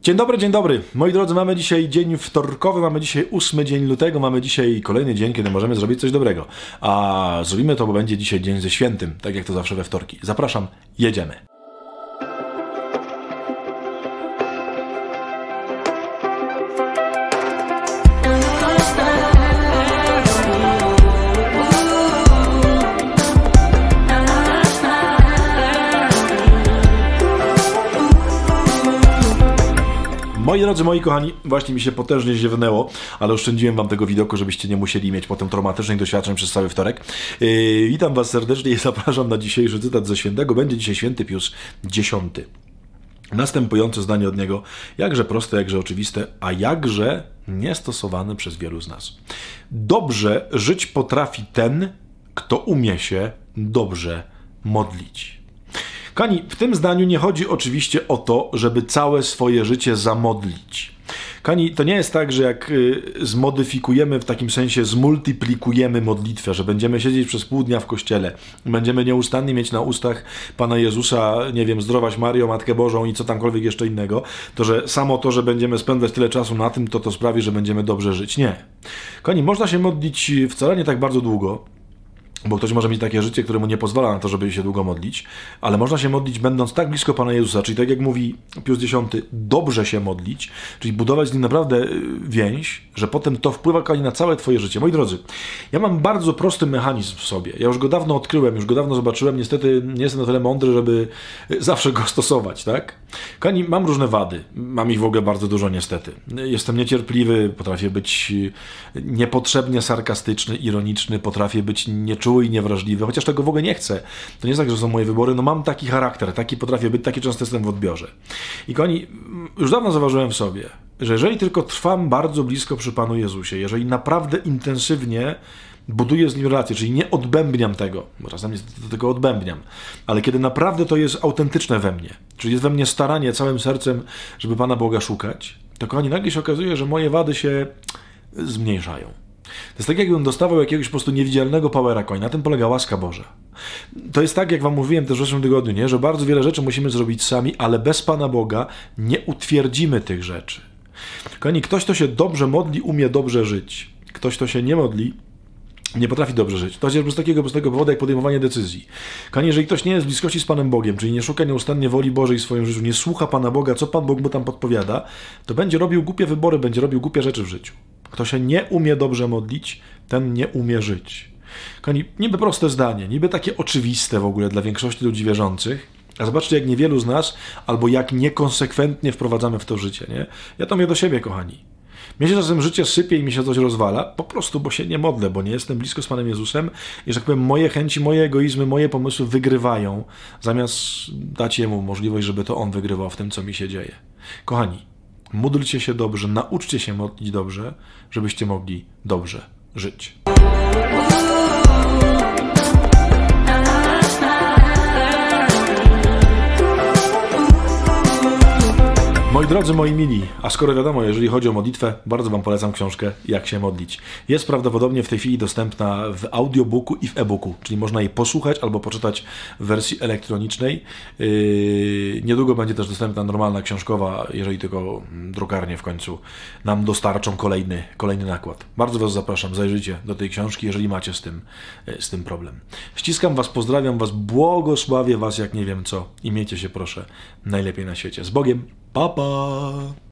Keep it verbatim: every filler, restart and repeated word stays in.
Dzień dobry, dzień dobry. Moi drodzy, mamy dzisiaj dzień wtorkowy, mamy dzisiaj ósmy dzień lutego, mamy dzisiaj kolejny dzień, kiedy możemy zrobić coś dobrego. A zrobimy to, bo będzie dzisiaj dzień ze świętym, tak jak to zawsze we wtorki. Zapraszam, jedziemy. Moi drodzy, moi kochani, właśnie mi się potężnie ziewnęło, ale oszczędziłem wam tego widoku, żebyście nie musieli mieć potem traumatycznych doświadczeń przez cały wtorek. Yy, witam was serdecznie i zapraszam na dzisiejszy cytat ze świętego. Będzie dzisiaj święty Pius Dziesiąty. Następujące zdanie od niego, jakże proste, jakże oczywiste, a jakże niestosowane przez wielu z nas. Dobrze żyć potrafi ten, kto umie się dobrze modlić. Kochani, w tym zdaniu nie chodzi oczywiście o to, żeby całe swoje życie zamodlić. Kochani, to nie jest tak, że jak zmodyfikujemy, w takim sensie zmultiplikujemy modlitwę, że będziemy siedzieć przez pół dnia w kościele, będziemy nieustannie mieć na ustach Pana Jezusa, nie wiem, zdrowaś Mario, Matkę Bożą i co tamkolwiek jeszcze innego, to że samo to, że będziemy spędzać tyle czasu na tym, to to sprawi, że będziemy dobrze żyć. Nie. Kochani, można się modlić wcale nie tak bardzo długo, bo ktoś może mieć takie życie, które mu nie pozwala na to, żeby się długo modlić, ale można się modlić będąc tak blisko Pana Jezusa, czyli tak jak mówi Pius Dziesiąty, dobrze się modlić, czyli budować z nim naprawdę więź, że potem to wpływa, kochani, na całe twoje życie. Moi drodzy, ja mam bardzo prosty mechanizm w sobie. Ja już go dawno odkryłem, już go dawno zobaczyłem, niestety nie jestem na tyle mądry, żeby zawsze go stosować, tak? Kochani, mam różne wady, mam ich w ogóle bardzo dużo niestety. Jestem niecierpliwy, potrafię być niepotrzebnie sarkastyczny, ironiczny, potrafię być nieczuły i niewrażliwy, chociaż tego w ogóle nie chcę. To nie jest tak, że są moje wybory, no mam taki charakter, taki potrafię być, taki często jestem w odbiorze. I kochani, już dawno zauważyłem w sobie, że jeżeli tylko trwam bardzo blisko przy Panu Jezusie, jeżeli naprawdę intensywnie buduję z Nim relację, czyli nie odbębniam tego, bo czasami do tego odbębniam, ale kiedy naprawdę to jest autentyczne we mnie, czyli jest we mnie staranie całym sercem, żeby Pana Boga szukać, to kochani, nagle się okazuje, że moje wady się zmniejszają. To jest tak, jakbym dostawał jakiegoś po prostu niewidzialnego powera coin. Na tym polega łaska Boża. To jest tak, jak wam mówiłem też w zeszłym tygodniu, nie? Że bardzo wiele rzeczy musimy zrobić sami, ale bez Pana Boga nie utwierdzimy tych rzeczy. Kochani, ktoś, kto się dobrze modli, umie dobrze żyć. Ktoś, kto się nie modli, nie potrafi dobrze żyć. To chociażby z takiego prostego powodu, jak podejmowanie decyzji. Kochani, jeżeli ktoś nie jest w bliskości z Panem Bogiem, czyli nie szuka nieustannie woli Bożej w swoim życiu, nie słucha Pana Boga, co Pan Bóg mu tam podpowiada, to będzie robił głupie wybory, będzie robił głupie rzeczy w życiu. Kto się nie umie dobrze modlić, ten nie umie żyć. Kochani, niby proste zdanie, niby takie oczywiste w ogóle dla większości ludzi wierzących, a zobaczcie, jak niewielu z nas, albo jak niekonsekwentnie wprowadzamy w to życie, nie? Ja to mówię do siebie, kochani. Mnie się czasem życie sypie i mi się coś rozwala, po prostu, bo się nie modlę, bo nie jestem blisko z Panem Jezusem i, że tak powiem, moje chęci, moje egoizmy, moje pomysły wygrywają, zamiast dać Jemu możliwość, żeby to On wygrywał w tym, co mi się dzieje. Kochani, módlcie się dobrze, nauczcie się modlić dobrze, żebyście mogli dobrze żyć. Moi drodzy, moi mili, a skoro wiadomo, jeżeli chodzi o modlitwę, bardzo wam polecam książkę Jak się modlić. Jest prawdopodobnie w tej chwili dostępna w audiobooku i w e-booku, czyli można jej posłuchać albo poczytać w wersji elektronicznej. Yy, niedługo będzie też dostępna normalna książkowa, jeżeli tylko drukarnie w końcu nam dostarczą kolejny, kolejny nakład. Bardzo was zapraszam, zajrzyjcie do tej książki, jeżeli macie z tym, z tym problem. Ściskam was, pozdrawiam was, błogosławię was jak nie wiem co i miejcie się proszę najlepiej na świecie. Z Bogiem! Pa, pa!